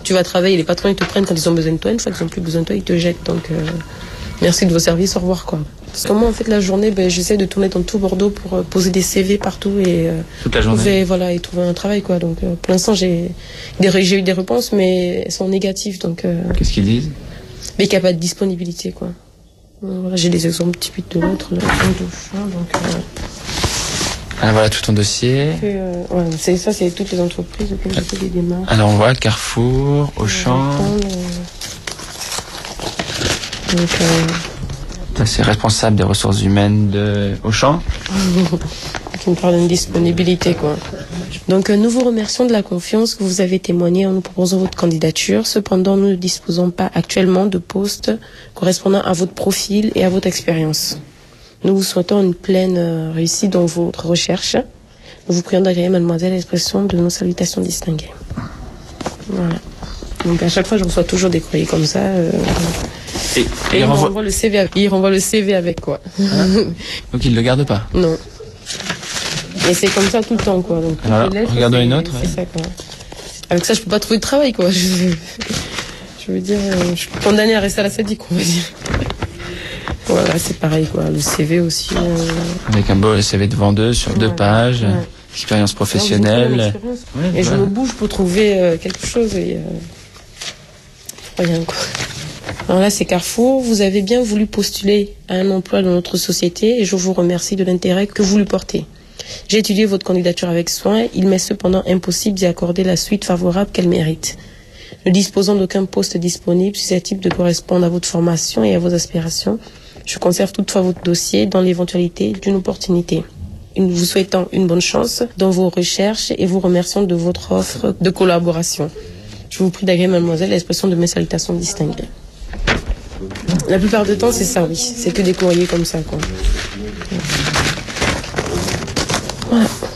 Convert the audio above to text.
Tu vas travailler, les patrons ils te prennent quand ils ont besoin de toi, une fois qu'ils n'ont plus besoin de toi, ils te jettent. Donc merci de vos services, au revoir quoi. Parce que moi en fait la journée, j'essaie de tourner dans tout Bordeaux pour poser des CV partout et toute la journée. Et trouver un travail quoi. Donc pour l'instant j'ai eu des réponses mais elles sont négatives donc. Qu'est-ce qu'ils disent? Mais qu'il n'y a pas de disponibilité quoi. Voilà, j'ai des exemples typiques de l'autre là, Alors voilà tout ton dossier. C'est toutes les entreprises auxquelles j'ai fait des démarches. Alors on voit Carrefour, Auchan. Ça, c'est responsable des ressources humaines de Auchan. Qui me parle d'une disponibilité, quoi. Donc, nous vous remercions de la confiance que vous avez témoignée en nous proposant votre candidature. Cependant, nous ne disposons pas actuellement de postes correspondant à votre profil et à votre expérience. Nous vous souhaitons une pleine réussite dans votre recherche. Nous vous prions d'agréer, mademoiselle, l'expression de nos salutations distinguées. Voilà. Donc, à chaque fois, je reçois toujours des courriers comme ça. Et il renvoie le CV avec quoi. Hein? Donc il ne le garde pas? Non. Et c'est comme ça tout le temps quoi. Donc, alors, regardons une autre. C'est ça, quoi. Avec ça, je peux pas trouver de travail quoi. Je veux dire, je suis condamnée à rester à la SADIC, on va dire. Voilà, c'est pareil quoi. Le CV aussi. Avec un beau CV de vendeuse sur 2 pages. Ouais. Expérience professionnelle. Et je me bouge pour trouver quelque chose et rien quoi. Alors là, c'est Carrefour. Vous avez bien voulu postuler à un emploi dans notre société et je vous remercie de l'intérêt que vous lui portez. J'ai étudié votre candidature avec soin. Il m'est cependant impossible d'y accorder la suite favorable qu'elle mérite. Ne disposant d'aucun poste disponible susceptible de correspondre à votre formation et à vos aspirations, je conserve toutefois votre dossier dans l'éventualité d'une opportunité. Nous vous souhaitons une bonne chance dans vos recherches et vous remercions de votre offre de collaboration. Je vous prie d'agréer, mademoiselle, l'expression de mes salutations distinguées. La plupart du temps, c'est ça, oui. C'est que des courriers comme ça, quoi.